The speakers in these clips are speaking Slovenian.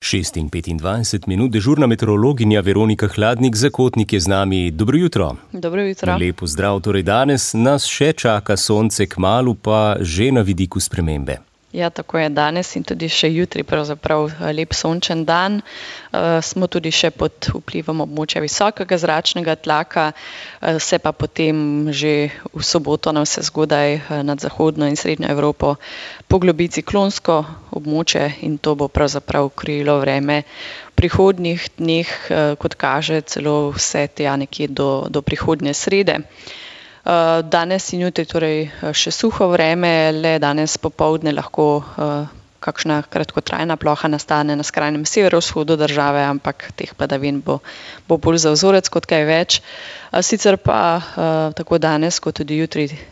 6:25, dežurna meteorologinja Veronika Hladnik Zakotnik je z nami. Dobro jutro. Dobro jutro. Lep pozdrav. Torej danes nas še čaka sonce, kmalu pa že na vidiku spremembe. Ja, tako je danes in tudi še jutri pravzaprav lep sončen dan. Smo tudi še pod vplivom območja visokega zračnega tlaka, se pa potem že v soboto na vse zgodaj nad zahodno in srednjo Evropo poglobi ciklonsko območje in to bo pravzaprav krilo vreme v prihodnjih dneh, kot kaže celo vse tja nekje do prihodnje srede. Danes in jutri torej še suho vreme, le danes popoldne lahko kakšna kratkotrajna ploha nastane na skrajnem severovzhodu države, ampak teh padavin bo bolj za vzorec kot kaj več. Sicer pa tako danes kot tudi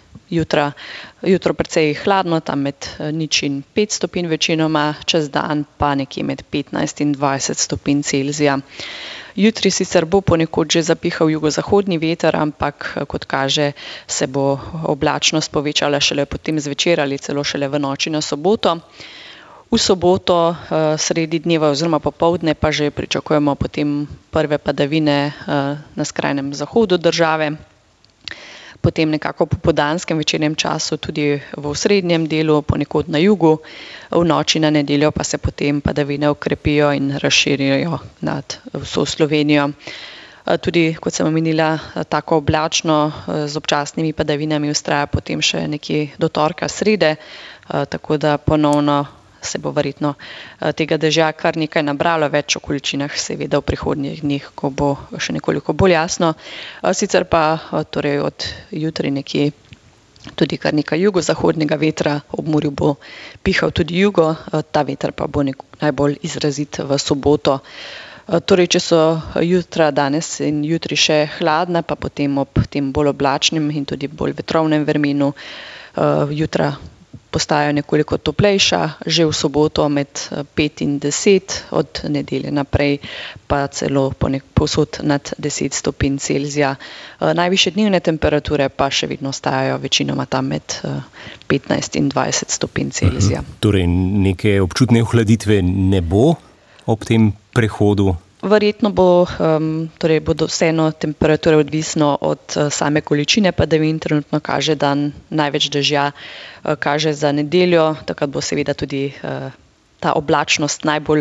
jutro precej hladno, tam med 0 in 5 stopinj večinoma, čez dan pa nekje med 15 in 20 stopinj Celzija. Jutri sicer bo ponekod že zapihal jugozahodni veter, ampak kot kaže se bo oblačnost povečala šele potem zvečer ali celo šele v noči na soboto. V soboto sredi dneva oziroma popoldne pa že pričakujemo potem prve padavine na skrajnem zahodu države. Potem nekako po popoldanskem večernem času tudi v osrednjem delu, ponekod na jugu, v noči na nedeljo pa se potem padavine okrepijo in razširijo nad vso Slovenijo. Tudi, kot sem omenila, tako oblačno z občasnimi padavinami vztraja potem še nekje do torka srede, tako da ponovno se bo verjetno tega dežja kar nekaj nabralo, več o količinah seveda v prihodnjih dneh, ko bo še nekoliko bolj jasno. Sicer pa torej od jutri nekje tudi kar nekaj jugozahodnega vetra, ob morju bo pihal tudi jugo, ta veter pa bo najbolj izrazit v soboto. Torej, če so jutra danes in jutri še hladna, pa potem ob tem bolj oblačnem in tudi bolj vetrovnem vremenu jutra postajajo nekoliko toplejša, že v soboto med 5 in 10, od nedelje naprej pa celo povsod nad 10 stopinj Celzija. Najvišje dnevne temperature pa še vedno ostajajo večinoma tam med 15 in 20 stopinj Celzija. Torej neke občutne ohladitve ne bo ob tem prehodu? Verjetno bodo vseeno temperature odvisno od same količine padavin. Trenutno kaže dan največ dežja, kaže za nedeljo, takrat bo seveda tudi ta oblačnost najbolj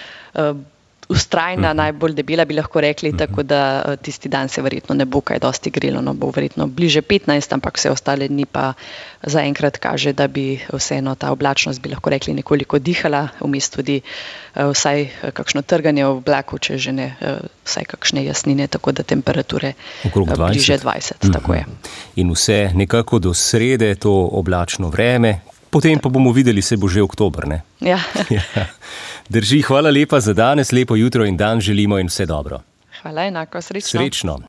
vztrajna, najbolj debela bi lahko rekli, tako da tisti dan se verjetno ne bo kaj dosti grelo, no bo verjetno bliže 15, ampak vse ostale dni pa zaenkrat kaže, da bi vseeno ta oblačnost bi lahko rekli nekoliko dihala, vmes tudi vsaj kakšno trganje v oblaku, če že ne vsaj kakšne jasnine, tako da temperature bliže 20, tako je. In vse nekako do srede, to oblačno vreme, potem pa bomo videli, se bo že oktober, ne? Ja. Drži, hvala lepa za danes, lepo jutro in dan želimo in vse dobro. Hvala, enako, srečno. Srečno.